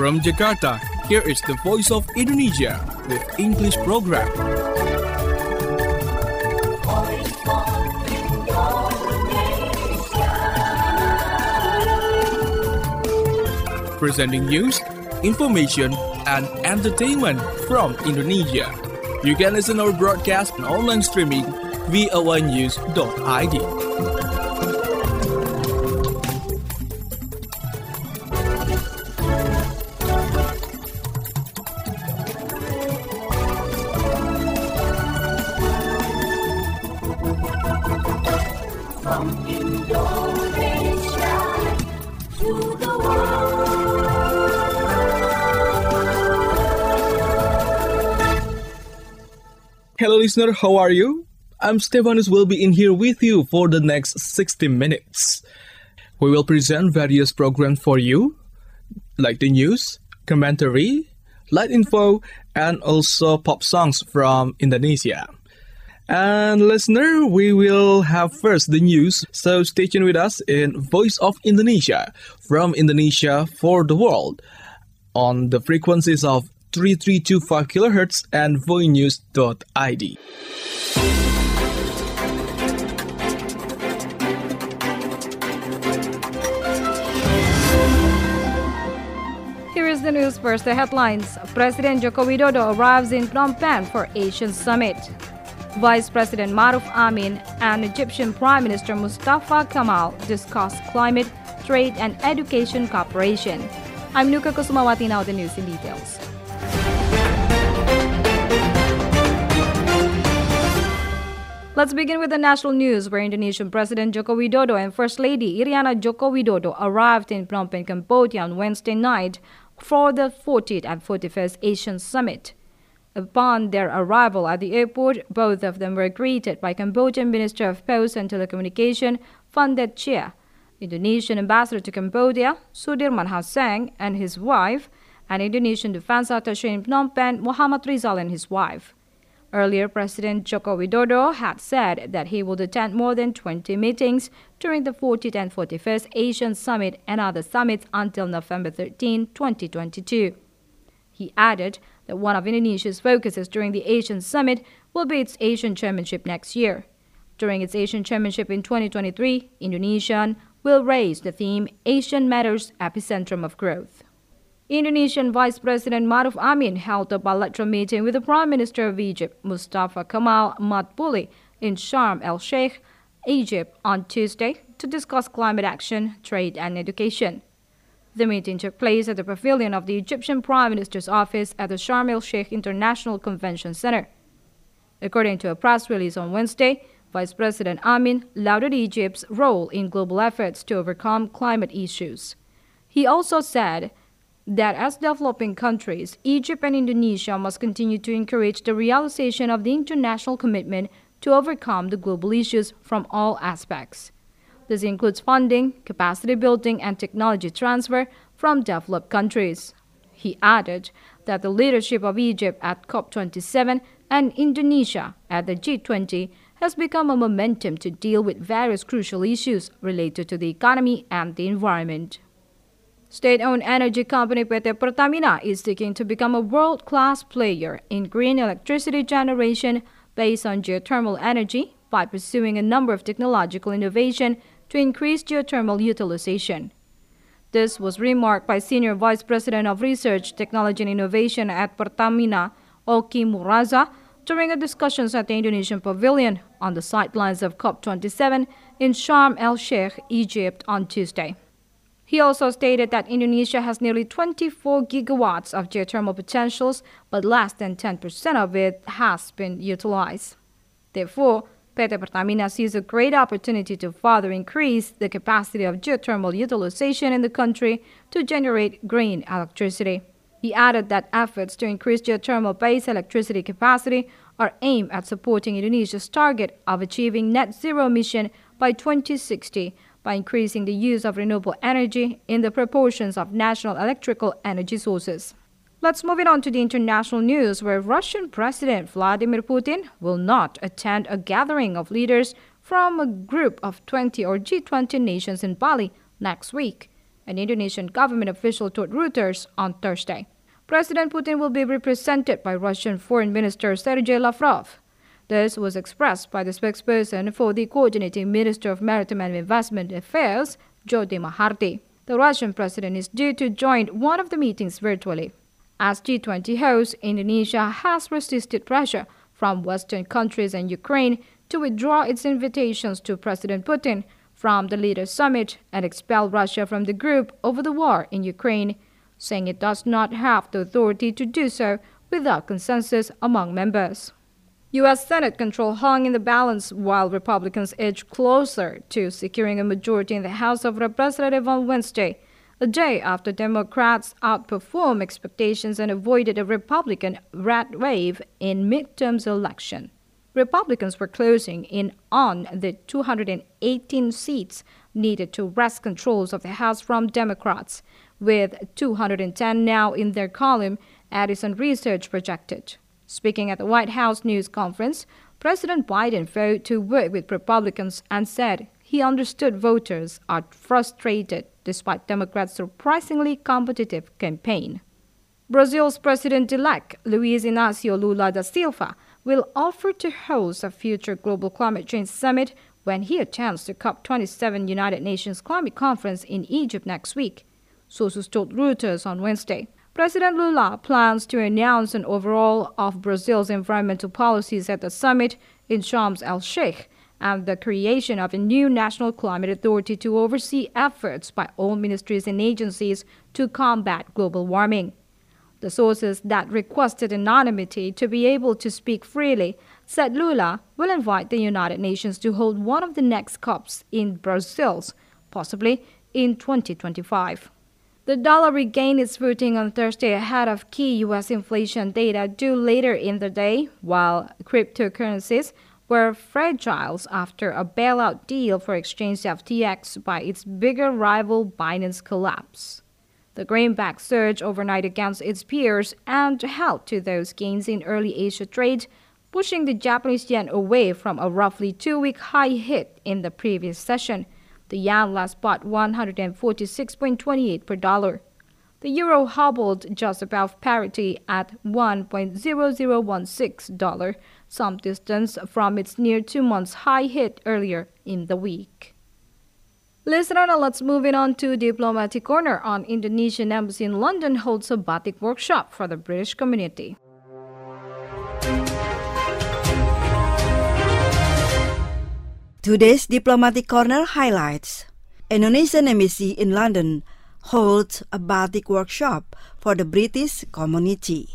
From Jakarta, here is the Voice of Indonesia with English program. Presenting news, information, and entertainment from Indonesia. You can listen our broadcast on online streaming voanews.id. From Indonesia to the world. Hello listener, how are you? I'm Stefanus, will be in here with you for the next 60 minutes. We will present various programs for you, like the news, commentary, light info, and also pop songs from Indonesia. And listener, we will have first the news, so stay tuned with us in Voice of Indonesia, from Indonesia for the world, on the frequencies of 3325 kHz and voanews.id. Here is the news first, the headlines. President Joko Widodo arrives in Phnom Penh for Asian Summit. Vice President Maruf Amin and Egyptian Prime Minister Mustafa Kemal discuss climate, trade, and education cooperation. I'm Nuka Kusumawati, now the news in details. Let's begin with the national news, where Indonesian President Joko Widodo and First Lady Iriana Joko Widodo arrived in Phnom Penh, Cambodia on Wednesday night for the 40th and 41st Asian Summit. Upon their arrival at the airport, both of them were greeted by Cambodian Minister of Posts and Telecommunication Van Det Chia, Indonesian Ambassador to Cambodia Sudirman Haseng and his wife, and Indonesian Defense Attaché in Phnom Penh Muhammad Rizal and his wife. Earlier, President Joko Widodo had said that he would attend more than 20 meetings during the 40th and 41st Asian Summit and other summits until November 13, 2022. He added that one of Indonesia's focuses during the Asian Summit will be its Asian Chairmanship next year. During its Asian Chairmanship in 2023, Indonesia will raise the theme Asian Matters Epicentrum of Growth. Indonesian Vice President Maruf Amin held a bilateral meeting with the Prime Minister of Egypt, Mustafa Kemal Matbuli, in Sharm el-Sheikh, Egypt, on Tuesday to discuss climate action, trade, and education. The meeting took place at the pavilion of the Egyptian Prime Minister's office at the Sharm el-Sheikh International Convention Center. According to a press release on Wednesday, Vice President Amin lauded Egypt's role in global efforts to overcome climate issues. He also said that as developing countries, Egypt and Indonesia must continue to encourage the realization of the international commitment to overcome the global issues from all aspects. This includes funding, capacity building, and technology transfer from developed countries. He added that the leadership of Egypt at COP27 and Indonesia at the G20 has become a momentum to deal with various crucial issues related to the economy and the environment. State-owned energy company PT Pertamina is seeking to become a world-class player in green electricity generation based on geothermal energy by pursuing a number of technological innovations to increase geothermal utilization. This was remarked by Senior Vice President of Research, Technology and Innovation at Pertamina, Oki Muraza, during a discussions at the Indonesian Pavilion on the sidelines of COP27 in Sharm el-Sheikh, Egypt on Tuesday. He also stated that Indonesia has nearly 24 gigawatts of geothermal potentials, but less than 10% of it has been utilized. Therefore, PT Pertamina sees a great opportunity to further increase the capacity of geothermal utilization in the country to generate green electricity. He added that efforts to increase geothermal-based electricity capacity are aimed at supporting Indonesia's target of achieving net zero emission by 2060 by increasing the use of renewable energy in the proportions of national electrical energy sources. Let's move it on to the international news, where Russian President Vladimir Putin will not attend a gathering of leaders from a group of 20 or G20 nations in Bali next week. an Indonesian government official told Reuters on Thursday. President Putin will be represented by Russian Foreign Minister Sergei Lavrov. This was expressed by the spokesperson for the Coordinating Minister of Maritime and Investment Affairs, Jyoti Maharti. The Russian president is due to join one of the meetings virtually. As G20 host, Indonesia has resisted pressure from Western countries and Ukraine to withdraw its invitations to President Putin from the Leaders' Summit and expel Russia from the group over the war in Ukraine, saying it does not have the authority to do so without consensus among members. U.S. Senate control hung in the balance while Republicans edged closer to securing a majority in the House of Representatives on Wednesday, a day after Democrats outperformed expectations and avoided a Republican red wave in midterms election. Republicans were closing in on the 218 seats needed to wrest controls of the House from Democrats, with 210 now in their column, Edison Research projected. Speaking at the White House news conference, President Biden vowed to work with Republicans and said he understood voters are frustrated despite Democrats' surprisingly competitive campaign. Brazil's president-elect Luiz Inácio Lula da Silva will offer to host a future global climate change summit when he attends the COP27 United Nations Climate Conference in Egypt next week, sources told Reuters on Wednesday. President Lula plans to announce an overhaul of Brazil's environmental policies at the summit in Sharm el-Sheikh and the creation of a new national climate authority to oversee efforts by all ministries and agencies to combat global warming. The sources that requested anonymity to be able to speak freely said Lula will invite the United Nations to hold one of the next COPs in Brazil, possibly in 2025. The dollar regained its footing on Thursday ahead of key U.S. inflation data due later in the day, while cryptocurrencies were fragile after a bailout deal for exchange FTX by its bigger rival Binance collapse. The greenback surged overnight against its peers and held to those gains in early Asia trade, pushing the Japanese yen away from a roughly two-week high hit in the previous session. The yen last bought 146.28 per dollar. The euro hobbled just above parity at $1.0016, some distance from its near 2 months high hit earlier in the week. Listener, now let's move it on to Diplomatic Corner. On Indonesian Embassy in London holds a batik workshop for the British community. Today's Diplomatic Corner highlights: Indonesian Embassy in London holds a batik workshop for the British community.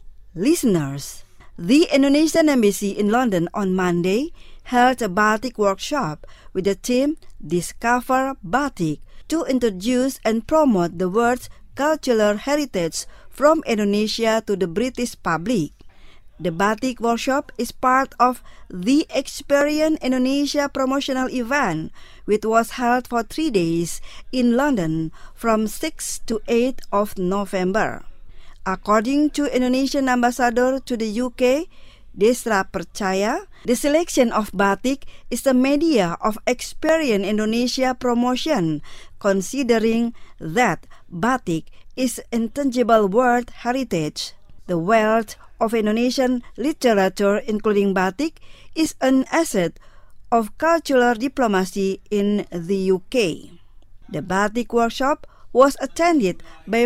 Listeners, the Indonesian Embassy in London on Monday held a batik workshop with the theme Discover Batik to introduce and promote the world's cultural heritage from Indonesia to the British public. The Batik Workshop is part of the Experience Indonesia promotional event, which was held for 3 days in London from 6 to 8 of November. According to Indonesian Ambassador to the UK, Desra Percaya, the selection of batik is a media of Experience Indonesia promotion, considering that batik is intangible world heritage. The wealth of Indonesian literature, including batik, is an asset of cultural diplomacy in the UK. The Batik Workshop was attended by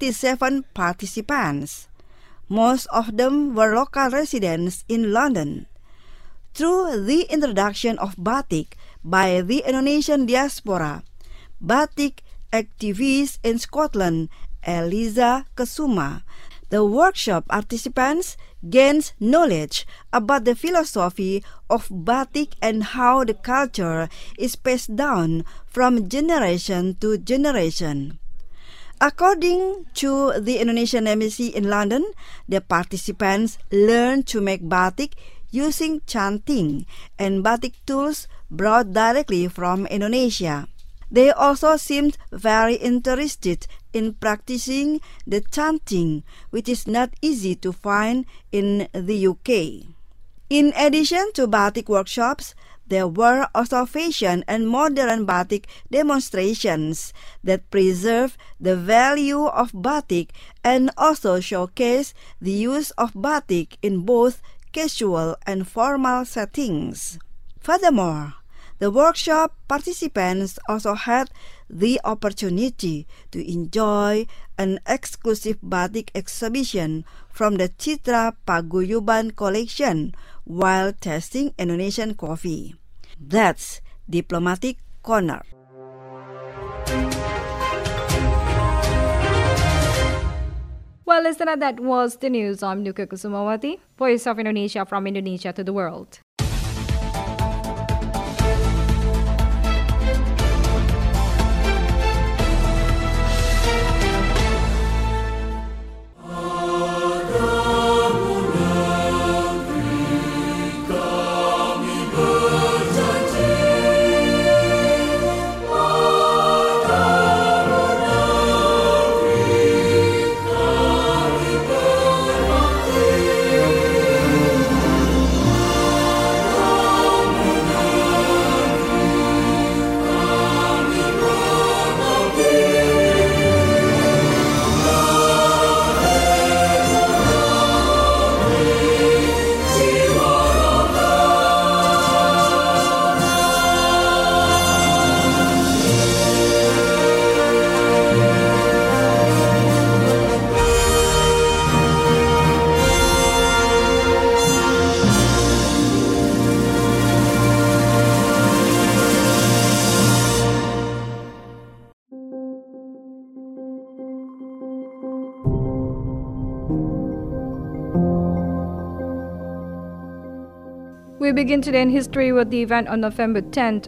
47 participants. Most of them were local residents in London. Through the introduction of batik by the Indonesian diaspora, batik activist in Scotland, Eliza Kesuma, the workshop participants gained knowledge about the philosophy of batik and how the culture is passed down from generation to generation. According to the Indonesian Embassy in London, the participants learned to make batik using canting and batik tools brought directly from Indonesia. They also seemed very interested in practicing the chanting, which is not easy to find in the UK. In addition to batik workshops, There were also fashion and modern batik demonstrations that preserve the value of batik and also showcase the use of batik in both casual and formal settings. Furthermore, the workshop participants also had the opportunity to enjoy an exclusive batik exhibition from the Citra Paguyuban collection while tasting Indonesian coffee. That's Diplomatic Corner. Well, listener, that was the news. I'm Nuka Kusumawati, Voice of Indonesia from Indonesia to the world. We begin today in history with the event on November 10,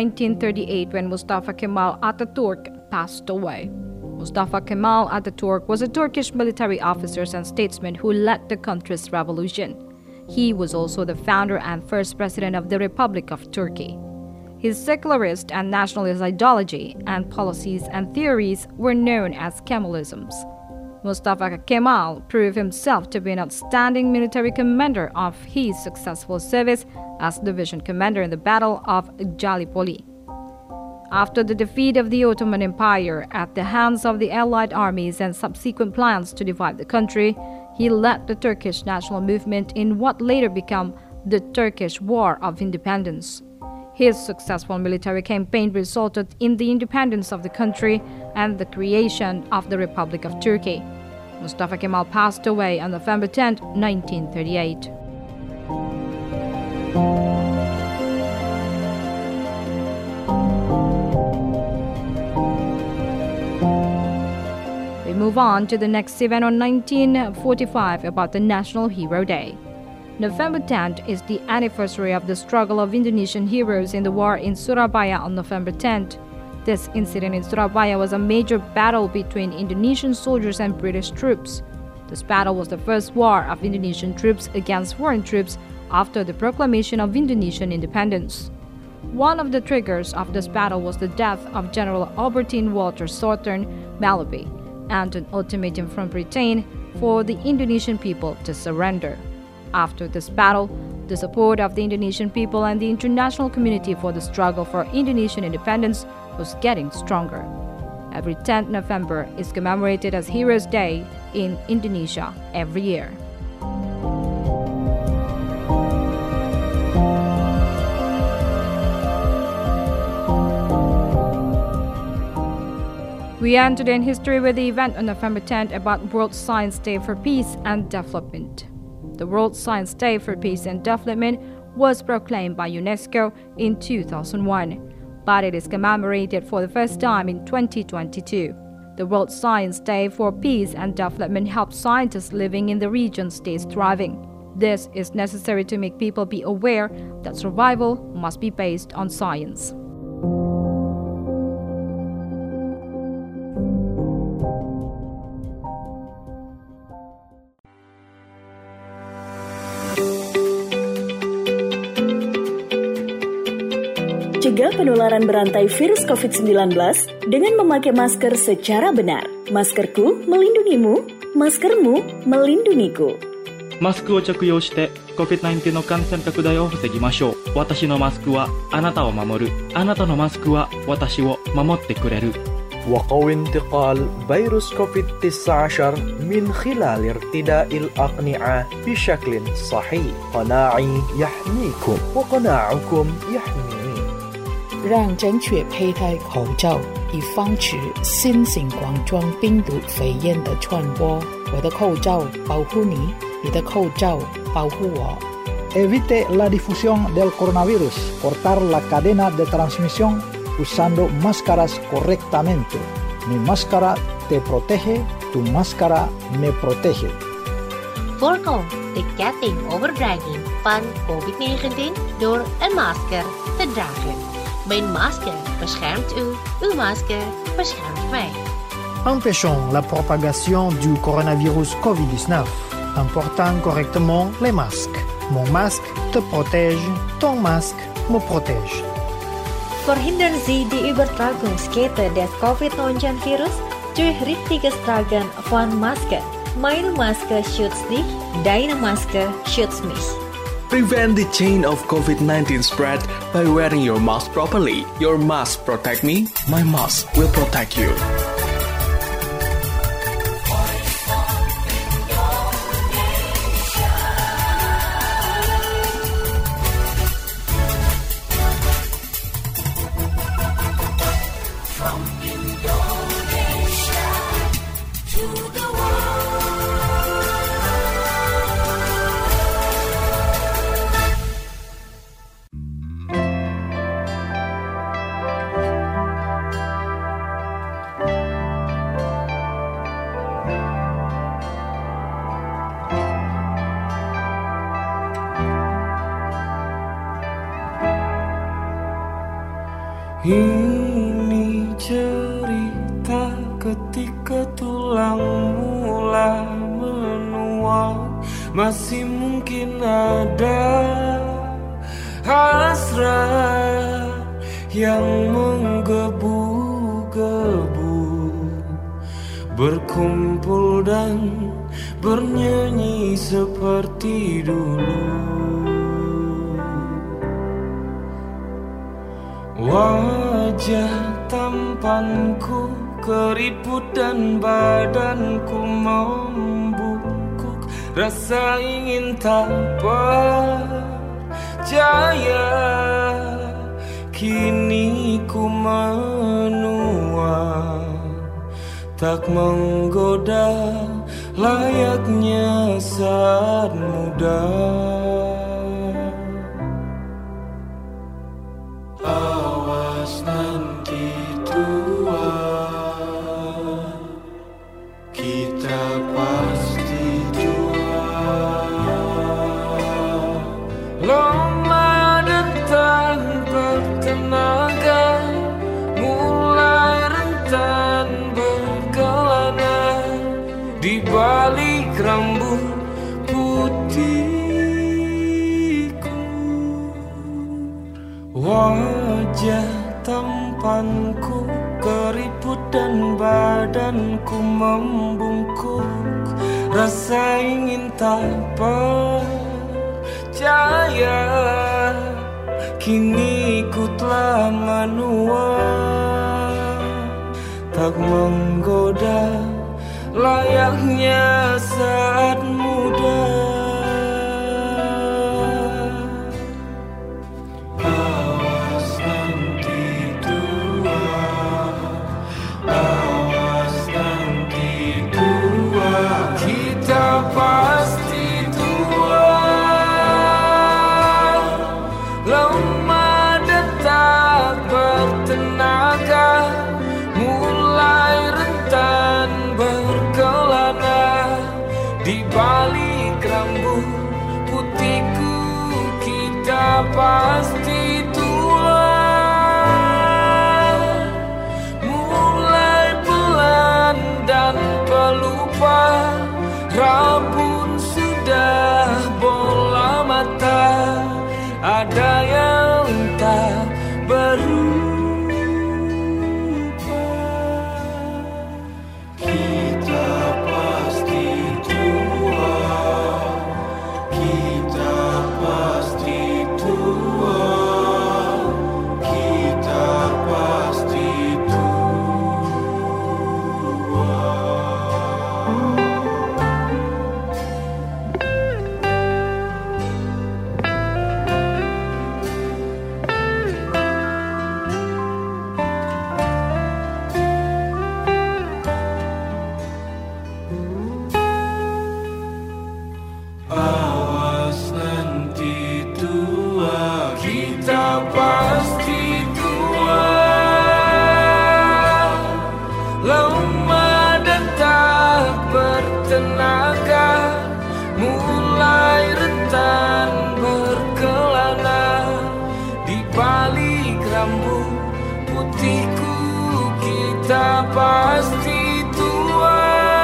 1938, when Mustafa Kemal Atatürk passed away. Mustafa Kemal Atatürk was a Turkish military officer and statesman who led the country's revolution. He was also the founder and first president of the Republic of Turkey. His secularist and nationalist ideology and policies and theories were known as Kemalisms. Mustafa Kemal proved himself to be an outstanding military commander of his successful service as division commander in the Battle of Gallipoli. After the defeat of the Ottoman Empire at the hands of the Allied armies and subsequent plans to divide the country, he led the Turkish national movement in what later became the Turkish War of Independence. His successful military campaign resulted in the independence of the country and the creation of the Republic of Turkey. Mustafa Kemal passed away on November 10, 1938. We move on to the next event on 1945 about the National Hero Day. November 10th is the anniversary of the struggle of Indonesian heroes in the war in Surabaya on November 10th. This incident in Surabaya was a major battle between Indonesian soldiers and British troops. This battle was the first war of Indonesian troops against foreign troops after the proclamation of Indonesian independence. One of the triggers of this battle was the death of General Albertine Walter Southern Malaby and an ultimatum from Britain for the Indonesian people to surrender. After this battle, the support of the Indonesian people and the international community for the struggle for Indonesian independence was getting stronger. Every 10th November is commemorated as Heroes Day in Indonesia every year. We end today in history with the event on November 10th about World Science Day for Peace and Development. The World Science Day for Peace and Development was proclaimed by UNESCO in 2001, but it is commemorated for the first time in 2022. The World Science Day for Peace and Development helps scientists living in the region stay thriving. This is necessary to make people be aware that survival must be based on science. Cegah penularan berantai virus COVID-19 dengan memakai masker secara benar. Maskerku melindungimu, maskermu melindungiku. マスクを着用して COVID-19 の感染拡大を防ぎましょう。私のマスクはあなたを守る。あなたのマスクは私を守ってくれる。 وقوي انتقال فيروس كوفيد-19 من خلال ارتداء الأقنعة بشكل صحيح. قناعي يحميكم وقناعكم يحميني. 让正确佩戴口罩，以防止新型冠状病毒肺炎的传播。我的口罩保护你，你的口罩保护我。 Evite la difusión del coronavirus. Cortar la cadena de transmisión usando máscaras correctamente. Mi máscara te protege, tu máscara me protege. Voorkom de ketting overdraging van COVID-19 door een masker te dragen. Mijn masker beschermt u, uw masker beschermt mij. Empêchons la propagation du coronavirus COVID-19 en portant correctement les masques. Mon masque te protège, ton masque me protège. Verhindern Sie die Übertragungskette des Covid-19-Virus durch richtiges Tragen von Maske. Meine Maske schützt dich, deine Maske schützt mich. Prevent the chain of COVID-19 spread by wearing your mask properly. Your mask protect me, my mask will protect you. Ini cerita ketika tulang mulai menua, masih mungkin ada hasrat yang menggebu-gebu, berkumpul dan bernyanyi seperti dulu. Wajah tampanku keriput dan badanku membungkuk, rasa ingin tak percaya, kini ku menua, tak menggoda layaknya saat muda. Awas nanti tua, kita pasti tua. Lemah dan tak bertenaga, mulai rentan berkelana di balik rambut putih. Wajah tampanku keriput dan badanku membungkuk, rasa ingin tak percaya, kini ku telah menua, tak menggoda layaknya saat muda. Pasti tua, lemah dan tak bertenaga, mulai rentan berkelana di balik rambut putihku. Kita pasti tua, mulai pelan dan pelupa, rambut sudah bola mata, ada yang tak berubah. Kita pasti tua, kita pastiku kita pasti tua.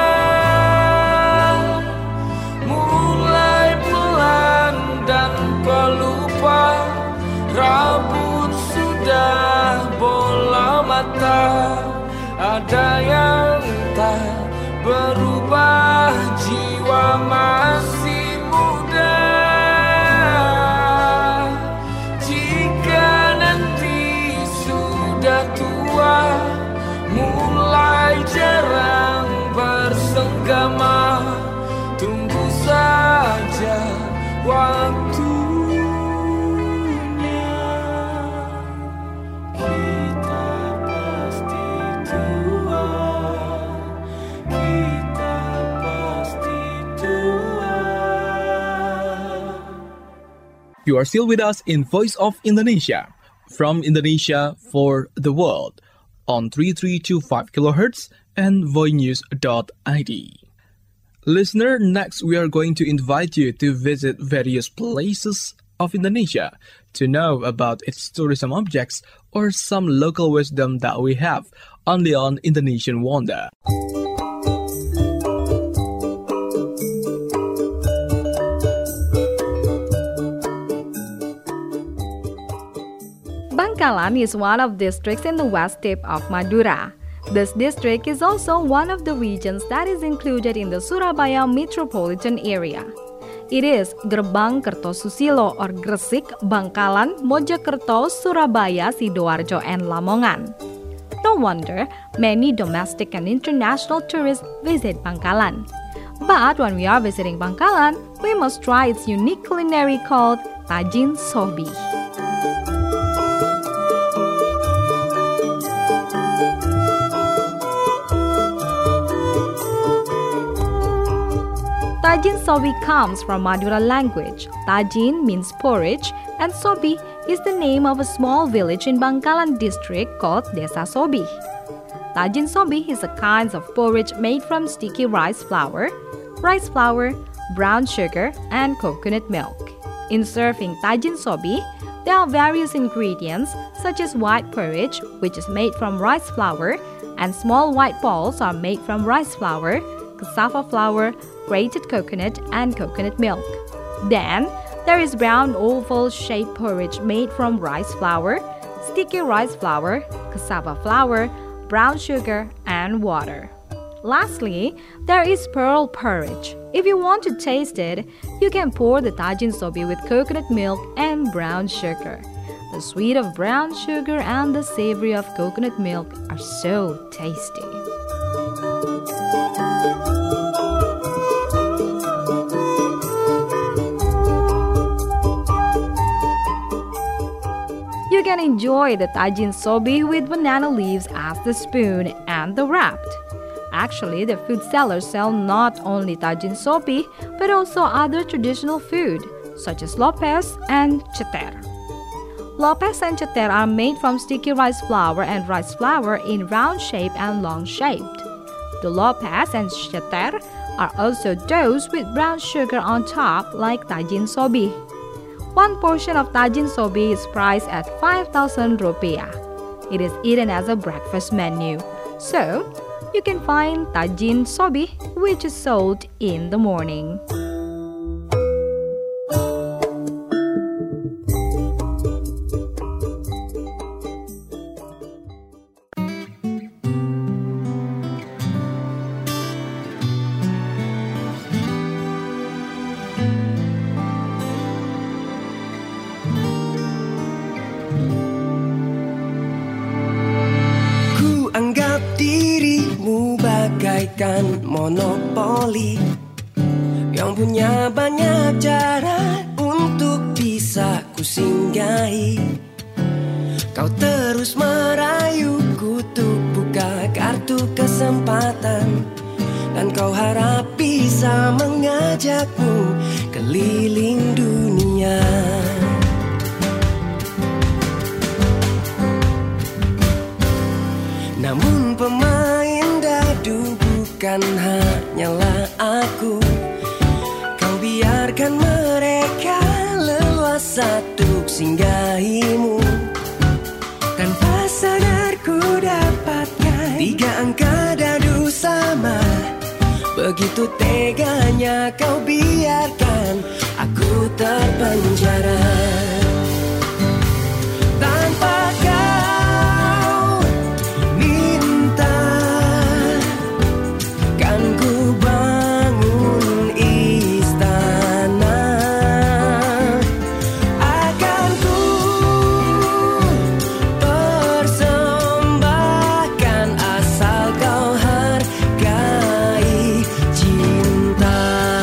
Mulai pelan dan pelupa, rambut sudah bola mata. Ada yang tak berubah, jiwa masih muda. Jika nanti sudah tua, mulai jarang bersenggama, tunggu saja waktunya. Kita pasti tua, kita pasti tua. You are still with us in Voice of Indonesia, from Indonesia for the world, on 3325 kHz and voinews.id. Listener, next we are going to invite you to visit various places of Indonesia to know about its tourism objects or some local wisdom that we have only on Indonesian Wonder. Bangkalan is one of the districts in the west tip of Madura. This district is also one of the regions that is included in the Surabaya metropolitan area. It is Gerbang Kertosusilo or Gresik, Bangkalan, Mojokerto, Surabaya, Sidoarjo, and Lamongan. No wonder many domestic and international tourists visit Bangkalan. But when we are visiting Bangkalan, we must try its unique culinary called Tajin Sobi. Tajin Sobi comes from Madura language. Tajin means porridge, and Sobi is the name of a small village in Bangkalan district called Desa Sobi. Tajin Sobi is a kind of porridge made from sticky rice flour, brown sugar, and coconut milk. In serving Tajin Sobi, there are various ingredients such as white porridge, which is made from rice flour, and small white balls are made from rice flour, cassava flour, grated coconut, and coconut milk. Then, there is brown oval-shaped porridge made from rice flour, sticky rice flour, cassava flour, brown sugar, and water. Lastly, there is pearl porridge. If you want to taste it, you can pour the Tajin Sobi with coconut milk and brown sugar. The sweet of brown sugar and the savory of coconut milk are so tasty. You can enjoy the Tajin Sobi with banana leaves as the spoon and the wrapped. Actually, the food sellers sell not only Tajin Sobi, but also other traditional food, such as lopes and ceter. Lopes and ceter are made from sticky rice flour and rice flour in round shape and long-shaped. The lopes and ceter are also dosed with brown sugar on top like Tajin Sobi. One portion of Tajin Sobi is priced at 5,000 rupiah. It is eaten as a breakfast menu. So, you can find Tajin Sobi, which is sold in the morning. Bagaikan monopoli yang punya banyak cara untuk bisa kusinggahi. Kau terus merayuku untuk buka kartu kesempatan, dan kau harap bisa mengajakku keliling dunia. Namun pemain dadu bukan hanyalah aku. Kau biarkan mereka leluasa untuk singgahimu. Tanpa sadar ku Begitu teganya kau biarkan aku terpenjara. Tanpa kau minta, kan ku bangun istana. Akan ku persembahkan asal kau hargai cinta.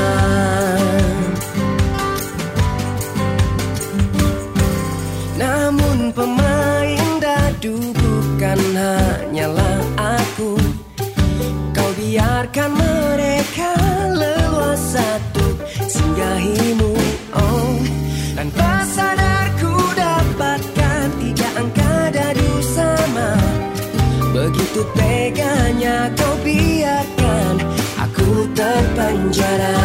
Namun pemain dadu bukan hanyalah aku. Kau biarkan mereka leluasa untuk singgahimu. Oh, tanpa sadar ku dapatkan 3 angka dadu sama. Begitu teganya kau biarkan aku terpenjara.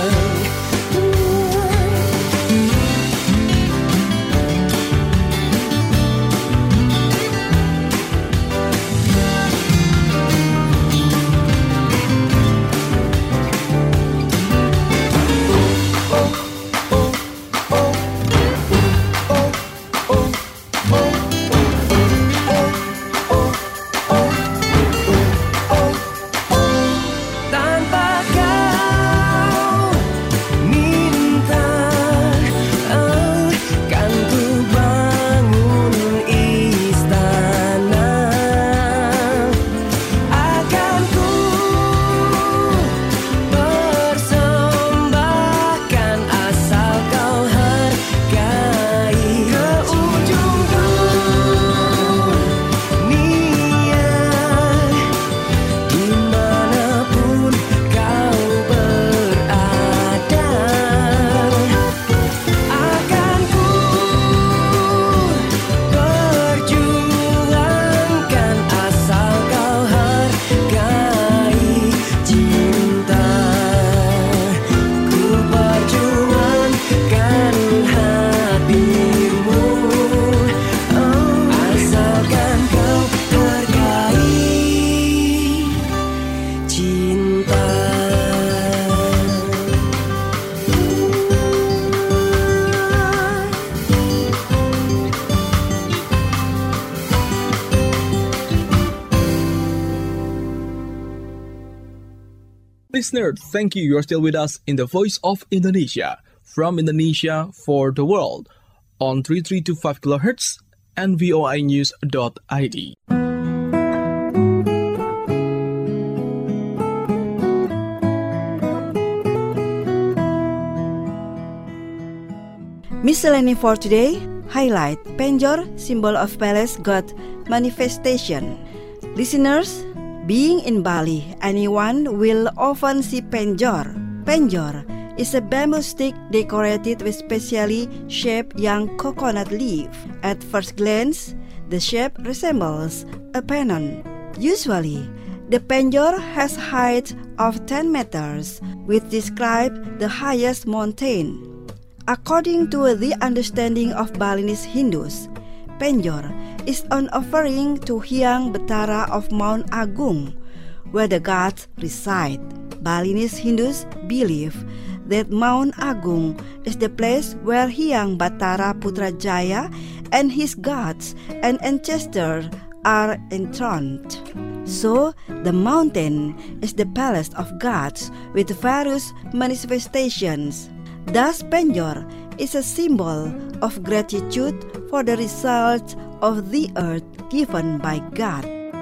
Tanpa kau minta, kan ku bangun istana. Akan ku persembahkan asal kau hargai. Ke ujung dunia, dimanapun kau berada, akan ku perjuangkan asal kau hargai cinta. Ku perjuangkan hatimu, asalkan kau hargai cinta. Listener, thank you. You're still with us in the Voice of Indonesia, from Indonesia for the world, on 3325 kHz and voinews.id. Miscellany for today, highlight Penjor, symbol of palace god manifestation. Listeners, being in Bali, anyone will often see penjor. Penjor is a bamboo stick decorated with specially shaped young coconut leaf. At first glance, the shape resembles a pennon. Usually, the penjor has height of 10 meters, which describe the highest mountain. According to the understanding of Balinese Hindus, penjor is an offering to Hyang Betara of Mount Agung, where the gods reside. Balinese Hindus believe that Mount Agung is the place where Hyang Batara Putrajaya and his gods and ancestors are enthroned. So, the mountain is the palace of gods with various manifestations. Thus, penjor is a symbol of gratitude for the results of the earth given by God.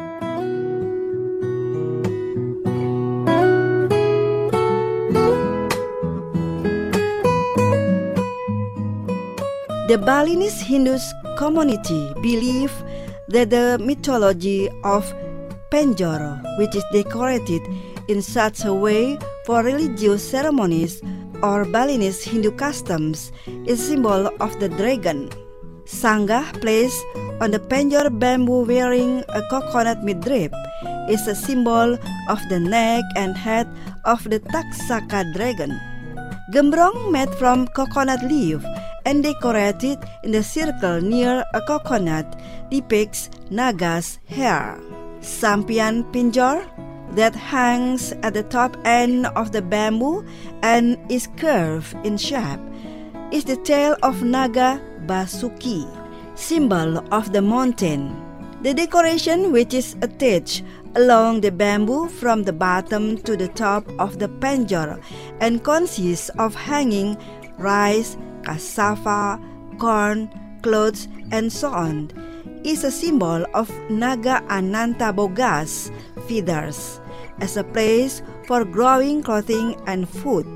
The Balinese Hindus community believe that the mythology of penjor, which is decorated in such a way for religious ceremonies or Balinese Hindu customs, is symbol of the dragon. Sanggah placed on the penjor bamboo wearing a coconut midrib is a symbol of the neck and head of the Taksaka dragon. Gembrong made from coconut leaf and decorated in the circle near a coconut depicts Naga's hair. Sampian Penjor, that hangs at the top end of the bamboo and is curved in shape is the tail of Naga Basuki, symbol of the mountain. The decoration, which is attached along the bamboo from the bottom to the top of the penjor and consists of hanging rice, cassava, corn, clothes, and so on, is a symbol of Naga Anantaboga's feathers as a place for growing clothing and food.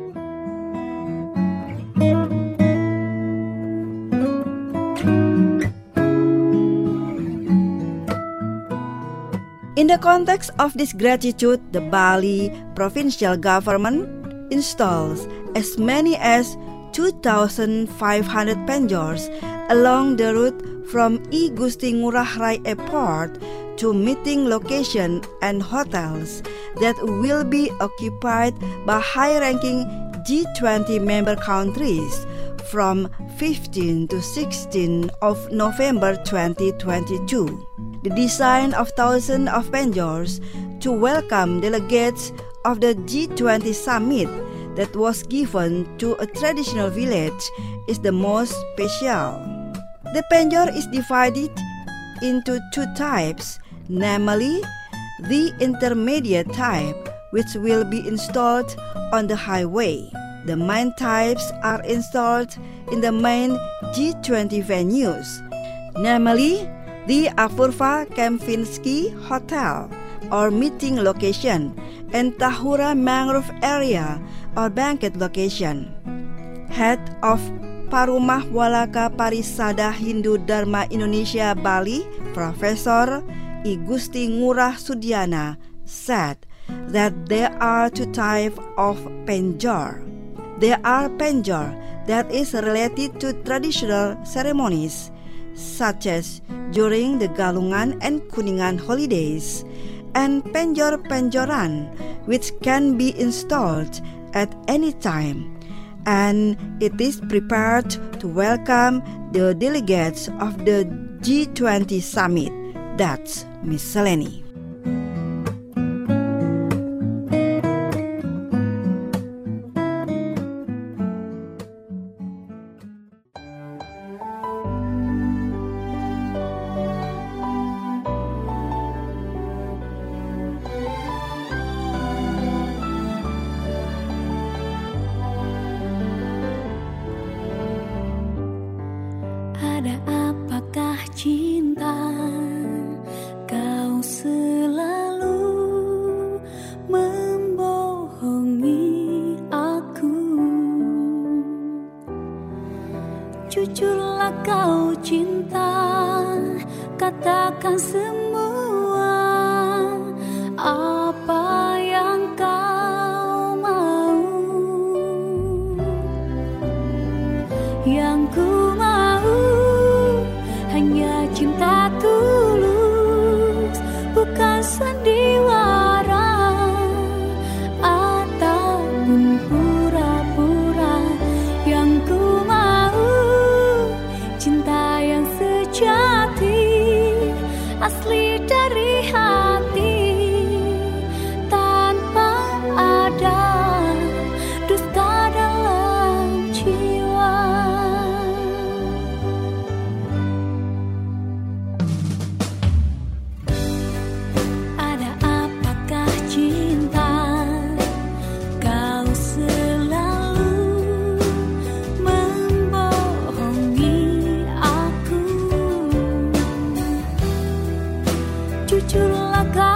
In the context of this gratitude, the Bali provincial government installs as many as 2,500 penjors along the route from I Gusti Ngurah Rai Airport to meeting location and hotels that will be occupied by high-ranking G20 member countries from 15 to 16 of November 2022. The design of thousands of penjors to welcome delegates of the G20 summit that was given to a traditional village is the most special. The penjor is divided into two types, namely the intermediate type, which will be installed on the highway. The main types are installed in the main G20 venues, namely the Apurva Kempinski Hotel or meeting location and Tahura Mangrove Area or banquet location. Head of Parumah Walaka Parisada Hindu Dharma Indonesia Bali, Profesor I Gusti Ngurah Sudiana, said that there are two types of penjor. There are penjor that is related to traditional ceremonies, such as during the Galungan and Kuningan holidays, and penjor-penjoran, which can be installed at any time, and it is prepared to welcome the delegates of the G20 summit. That's Miss Seleni. Ada apakah cinta kau selalu membohongi aku? Jujurlah kau cinta, katakan semua apa yang kau mau. Yang ku cinta tulus, bukan sandiwara ataupun pura-pura. Yang ku mau cinta yang sejati, asli dari hati, tanpa ada dusta dalam jiwa. Jujurlah kau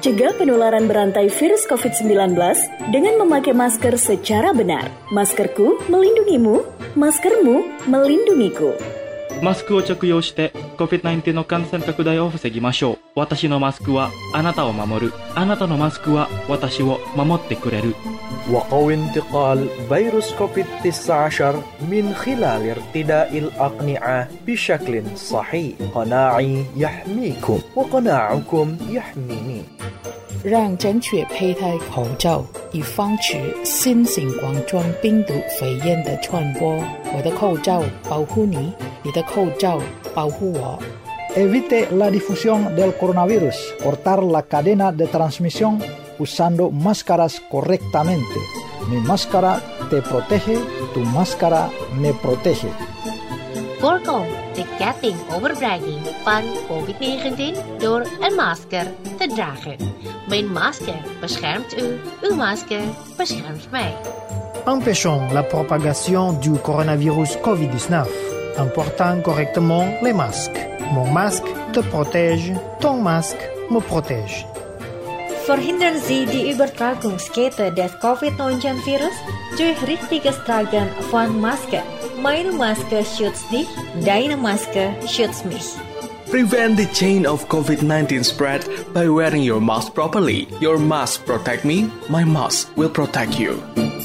Cegah penularan berantai virus COVID-19 dengan memakai masker secara benar. Maskerku melindungimu, maskermu melindungiku. マスクを着用して COVID-19 の感染拡大を防ぎましょう。私のマスクはあなたを守る。あなたのマスクは私を守ってくれる。 وقو انتقال فيروس كوفيد-19 من خلال ارتداء الأقنعة بشكل صحيح. قناعي يحميكم وقناعكم يحميني. 让正确佩戴口罩，以防止新型冠状病毒肺炎的传播。我的口罩保护你，你的口罩保护我。 Evite la difusión del coronavirus. Cortar la cadena de transmisión usando máscaras correctamente. Mi máscara te protege, tu máscara me protege. Voorkom de ketting overdraging van COVID-19 door een masker te dragen. Mijn masker beschermt u, uw masker beschermt mij. Empêchons la propagation du coronavirus COVID-19 en portant correctement les masques. Mon masque te protège, ton masque me protège. Verhindern Sie die Übertragungskette des Covid-19-Virus durch richtiges Tragen von Maske. Meine Maske schützt dich, deine Maske schützt mich. Prevent the chain of COVID-19 spread by wearing your mask properly. Your mask protect me, my mask will protect you.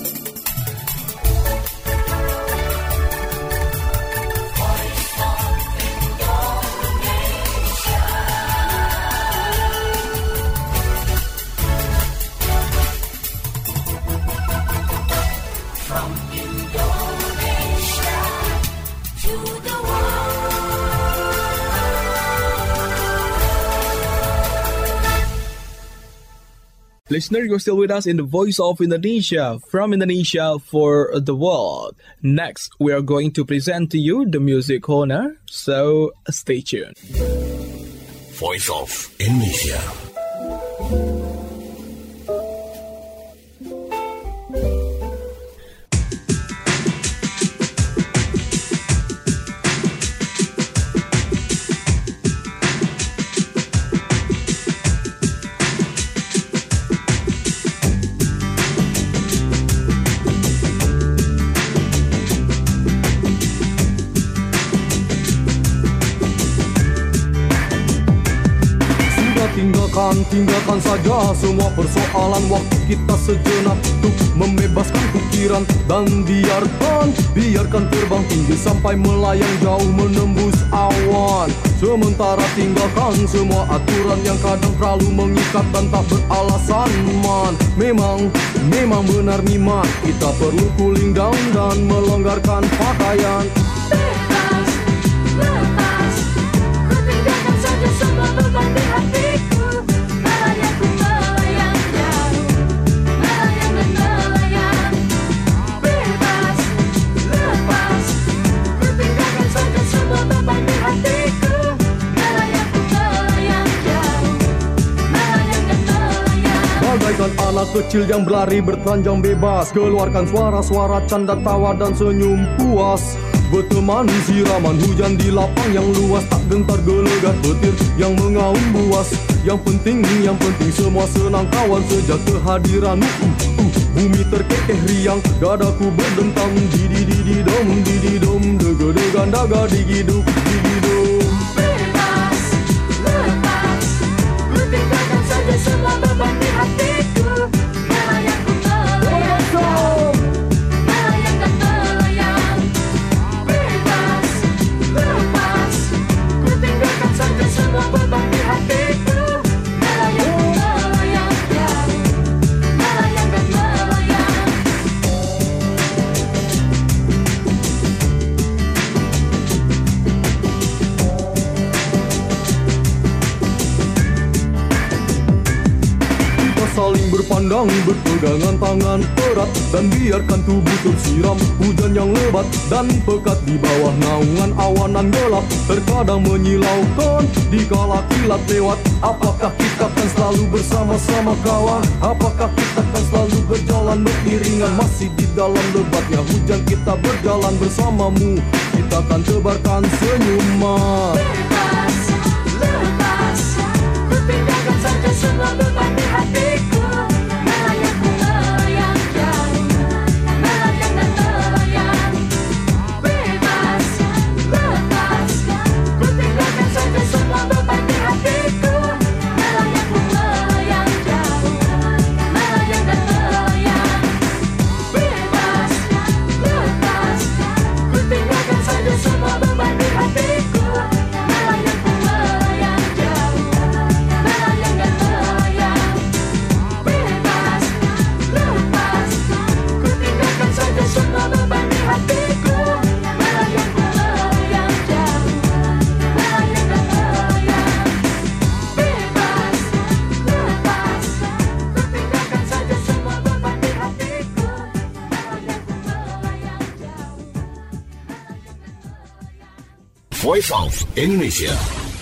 Listener, you're still with us in the Voice of Indonesia, from Indonesia for the world. Next, we are going to present to you the music corner, so stay tuned. Voice of Indonesia. Tinggalkan saja semua persoalan, waktu kita sejenak untuk membebaskan pikiran. Dan biarkan terbang tinggi sampai melayang jauh menembus awan. Sementara tinggalkan semua aturan yang kadang terlalu mengikat dan tak beralasan, man. Memang benar niman, kita perlu cooling down dan melonggarkan pakaian. Bebas, lepas, ku tinggalkan saja semua beban di hatiku. Bagaikan anak kecil yang berlari bertelanjang bebas, keluarkan suara-suara canda tawa dan senyum puas. Berteman siraman hujan di lapang yang luas, tak gentar gelegar petir yang mengaum buas. Yang penting semua senang kawan sejak kehadiranmu. Bumi terkekeh riang, dadaku berdentang. Didi-didi-dom, dega-degan daga digiduk, digidum. Bebas, lepas, ku tinggalkan saja semua beban di hatiku. Melayang ku melayang, melayang dan melayang. Bebas, lepas, ku tinggalkan saja semua beban di hatiku. Melayang ku melayang jauh, melayang dan melayang. Saling berpandang, berpegangan tangan erat, dan biarkan tubuh tersiram hujan yang lebat dan pekat di bawah naungan awanan gelap. Terkadang menyilaukan dikala kilat lewat. Apakah kita akan selalu bersama-sama kawan? Apakah kita akan selalu berjalan beriringan? Masih di dalam lebatnya hujan kita berjalan bersamamu. Kita akan tebarkan senyuman. Bebas, lepas, ku tinggalkan saja semua beban. Voice of Indonesia.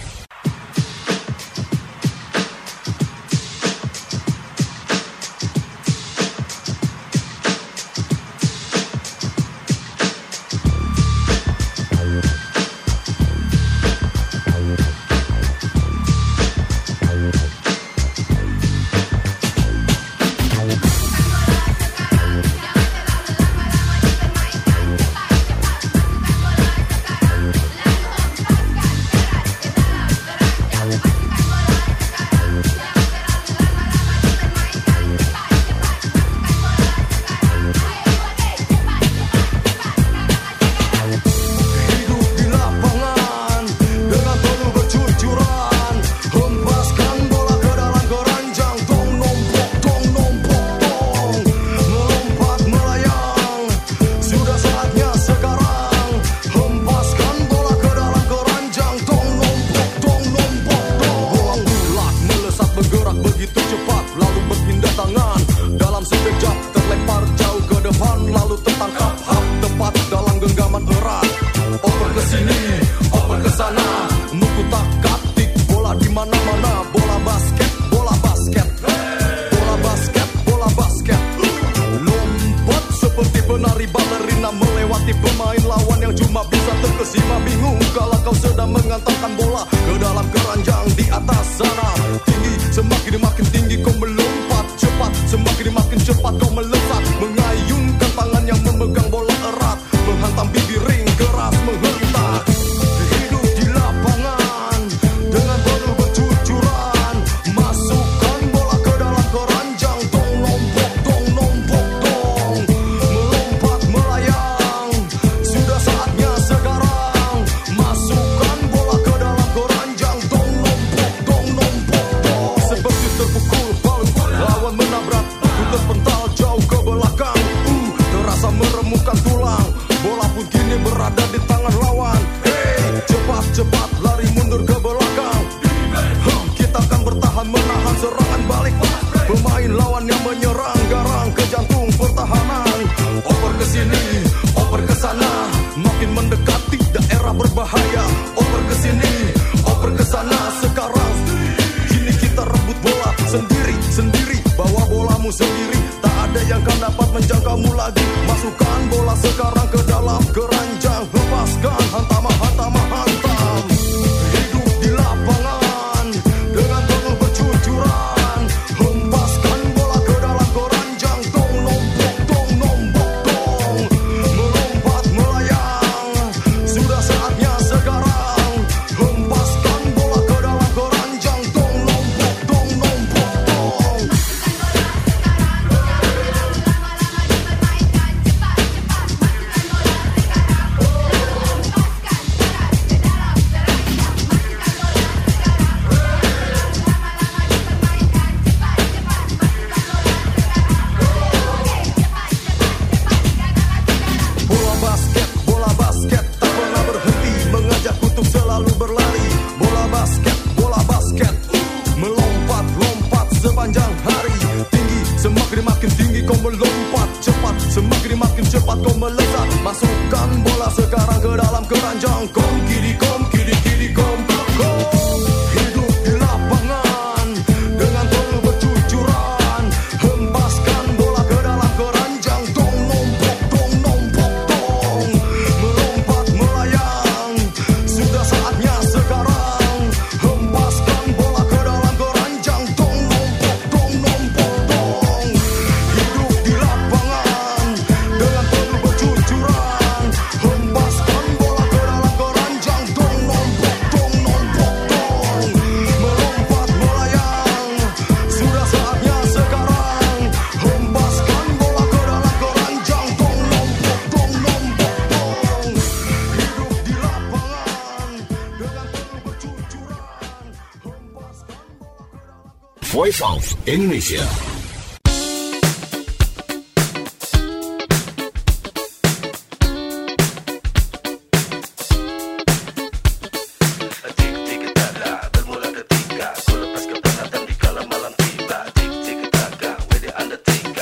Voice of Indonesia.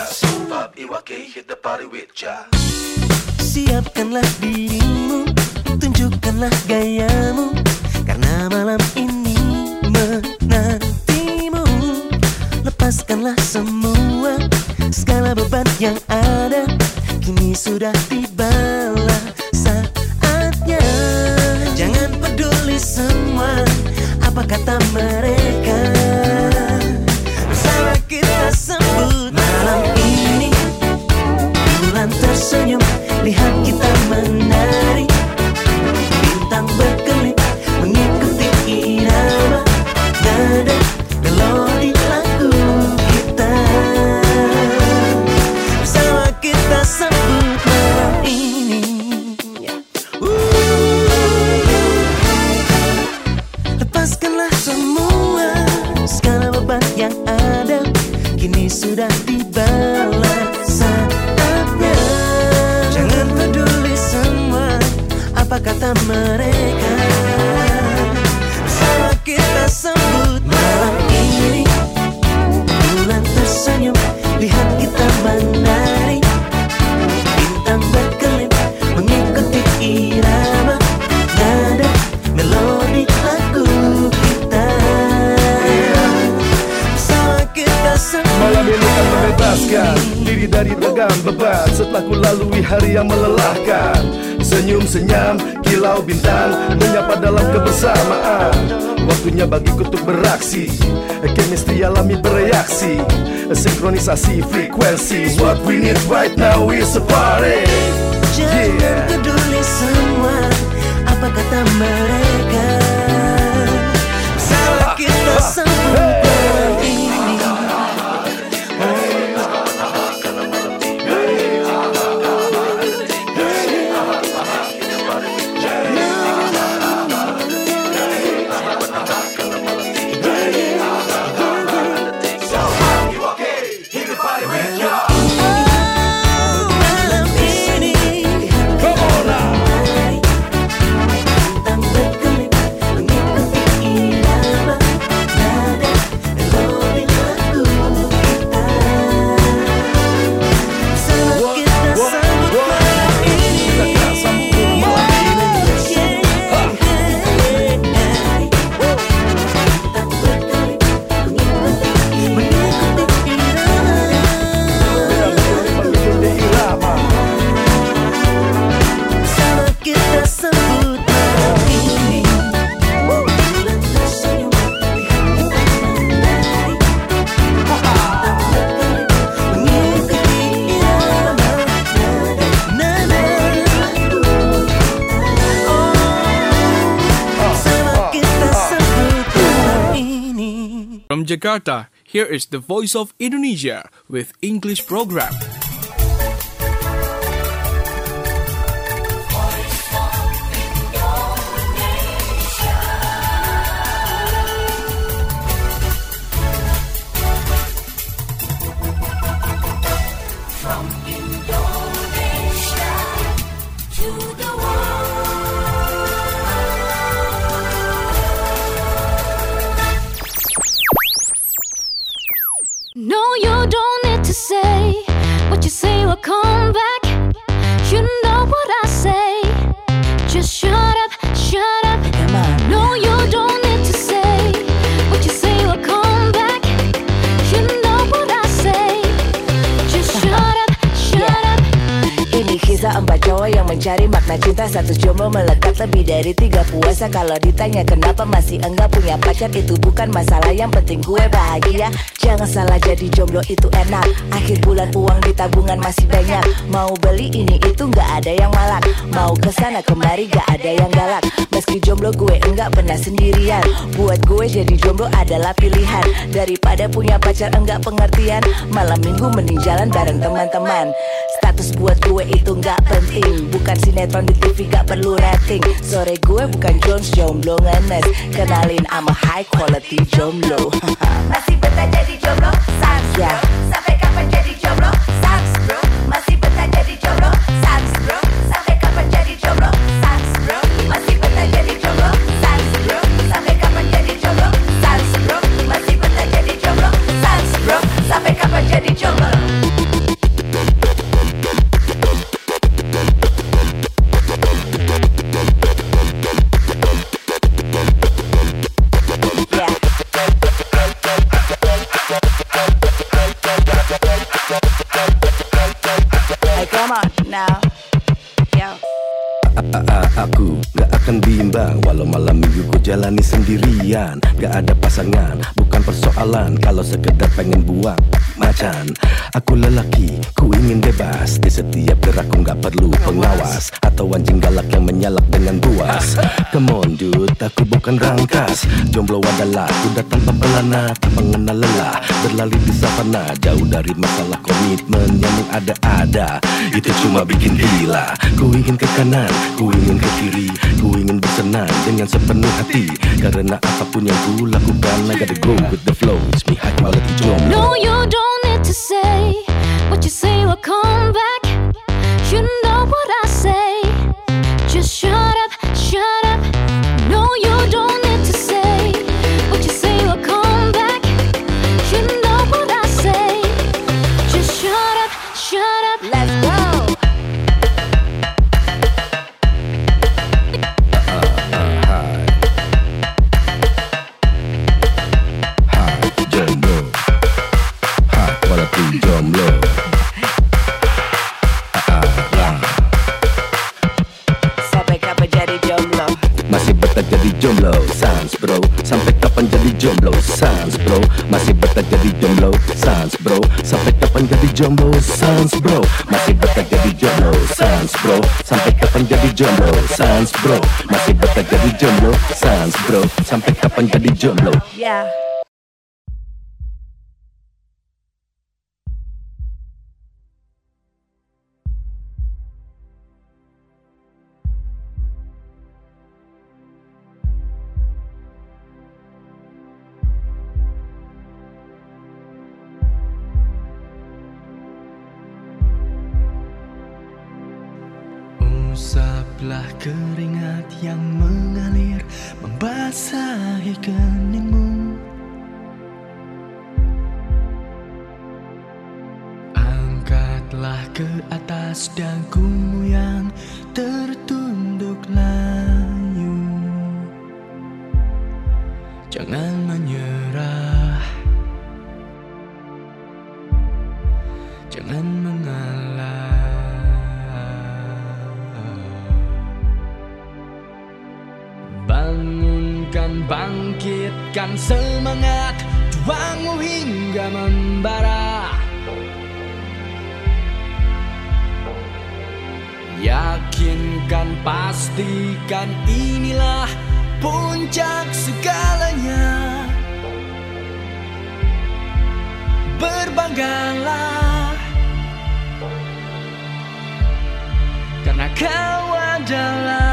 Siapkanlah dirimu tunjukkanlah gayamu, karena malam ini menantimu. Lepaskanlah semua, segala beban yang ada, kini sudah tibalah saatnya. Jangan peduli semua apa kata mereka, bersama kita sambut malam ini. Bulan tersenyum, lihat kita menari, bintang berkelip mengikuti irama nada melodi lagu kita. Bersama kita sambut malam ini. Lepaskanlah semua, segala beban yang ada, kini sudah tibalah saatnya. Jangan peduli semua apa kata mereka, bersama kita sambut malam ini. Bulan tersenyum, lihat kita menari, bintang berkelip mengikuti irama nada melodi lagu kita. Bersama kita sambut malam ini kan membebaskan diri dari tegang beban, setelah ku lalui hari yang melelahkan. Senyum senyam kilau bintang menyapa dalam kebersamaan. Waktunya bagiku untuk beraksi, chemistry alami bereaksi, sinkronisasi frekuensi. What we need right now is a party. Jangan peduli semua apa kata mereka, bersama kita sambut malam ini. From Jakarta, here is the Voice of Indonesia with English program. From Indonesia to the No, you don't need to say what you say will come back. You know what I say. Just shut up, shut up. No, you don't need to say what you say will come back. You know what I say. Just shut up, shut up. Ini kisah 4 cowok yang mencari makna cinta. Satu jomblo melekat lebih dari 3 puasa. Kalau ditanya kenapa masih enggak punya pacar, itu bukan masalah, yang penting gue bahagia. Jangan salah, jadi jomblo itu enak. Akhir bulan uang di tabungan masih banyak. Mau beli ini itu gak ada yang malak. Mau kesana kemari gak ada yang galak. Meski jomblo gue enggak pernah sendirian. Buat gue jadi jomblo adalah pilihan. Daripada punya pacar enggak pengertian, malam minggu mending jalan bareng teman-teman. Status buat gue itu gak penting. Bukan sinetron di TV gak perlu rating. Sore gue bukan Jones, jomblo ngenes. Kenalin I'm a high quality jomblo. Masih betah jadi jomblo, sans bro. Sampai kapan jadi jomblo, sans bro. Masih betah jadi jomblo, sans bro. Sampai kapan jadi jomblo, sans bro. Masih betah jadi jomblo, sans bro. Sampai kapan jadi jomblo, sans bro. Masih betah jadi jomblo, sans bro. Sampai kapan jadi jomblo. now. Yo. Aku gak akan bimbang walau malam minggu ku jalani sendirian. Gak ada pasangan, bukan persoalan kalau sekedar pengen buang macan. Aku lelaki, ku ingin bebas. Di setiap gerakku gak perlu pengawas atau anjing galak yang menyalak dengan buas. Come on dude, aku bukan rangkas. Jomblo adalah kuda tanpa pelana, tak mengenal lelah, berlari di savana. Jauh dari masalah komitmen yang ada-ada, itu cuma bikin gila. Ku ingin ke kanan, ku ingin ke kiri, ku ingin bersenang dengan sepenuh hati. Karena apapun yang ku lakukan, I gotta go with the flow. It's me high quality jomblo. No, you don't need to say what you say will come back. You know what I say. Just shut up, shut up. No, you don't need to say what you say will come back. You know what I say. Just shut up, shut up. Let's go. Jomblo. Sampai kapan jadi jomblo? Masih betah jadi jomblo, sans bro. Sampai kapan jadi jomblo, sans bro. Masih betah jadi jomblo, sans bro. Sampai kapan jadi jomblo, sans bro. Masih betah jadi jomblo, sans bro. Sampai kapan jadi jomblo, sans bro. Masih betah jadi jomblo, sans bro. Sampai kapan jadi jomblo? Yeah. Usaplah keringat yang mengalir membasahi keningmu. Angkatlah ke atas dagumu yang tertunduk layu. Jangan menyerah, jangan mengalah. Bangunkan, bangkitkan semangat juangmu hingga membara. Yakinkan, pastikan inilah puncak segalanya. Berbanggalah karena kau adalah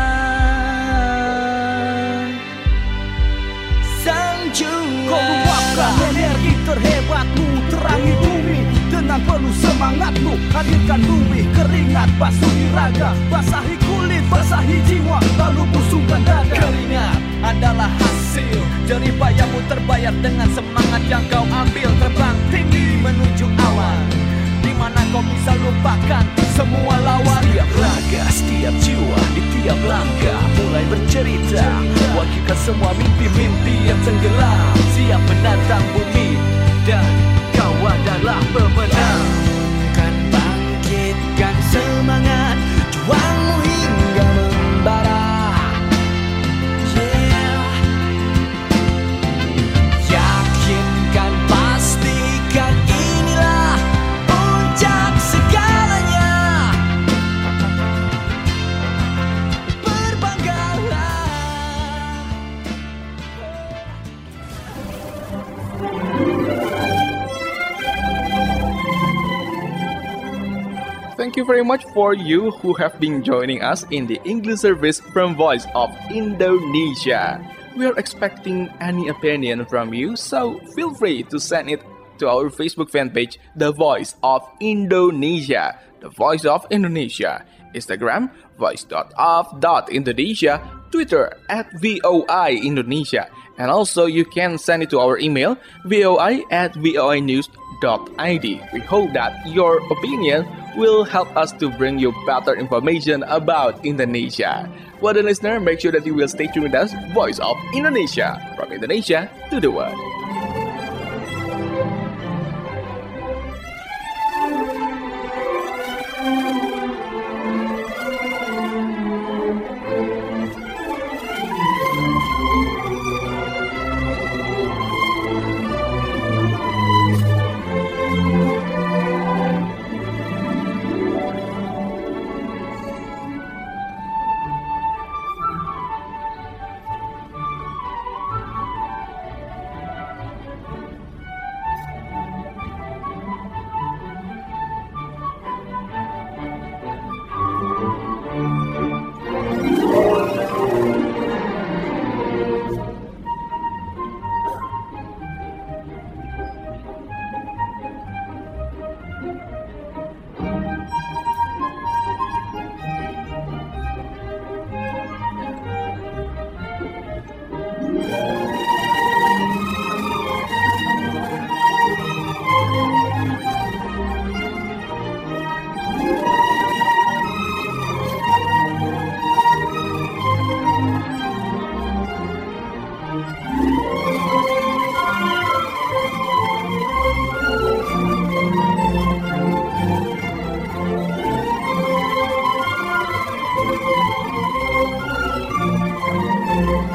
kau luapkan energi terhebatmu, terangi bumi dengan penuh semangatmu. Hadirkan bumi, keringat basuhi raga, basahi kulit, basahi jiwa, lalu busungkan dada. Keringat adalah hasil jerih payahmu terbayar dengan semangat yang kau ambil. Terbang tinggi menuju awan, di mana kau bisa lupakan semua lawan. Setiap raga, setiap jiwa, di tiap langkah mulai bercerita. Wakilkan semua mimpi-mimpi yang tenggelam, siap menantang bumi, dan kau adalah pemenang. Kan bangkitkan semangat juangmu hingga membara. Yeah. Yakinkan, pastikan inilah puncak segalanya. Berbanggalah. Thank you very much for you who have been joining us in the English service from Voice of Indonesia. We are expecting any opinion from you, so feel free to send it to our Facebook fan page, The Voice of Indonesia. The Voice of Indonesia. Instagram, voice.of.indonesia. Twitter, @VOI Indonesia. And also you can send it to our email, voi@voinews.id. We hope that your opinion will help us to bring you better information about Indonesia. For the listener, make sure that you will stay tuned with us, Voice of Indonesia, from Indonesia to the world.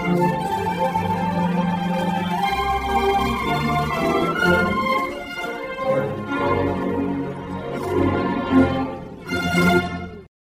Indonesia.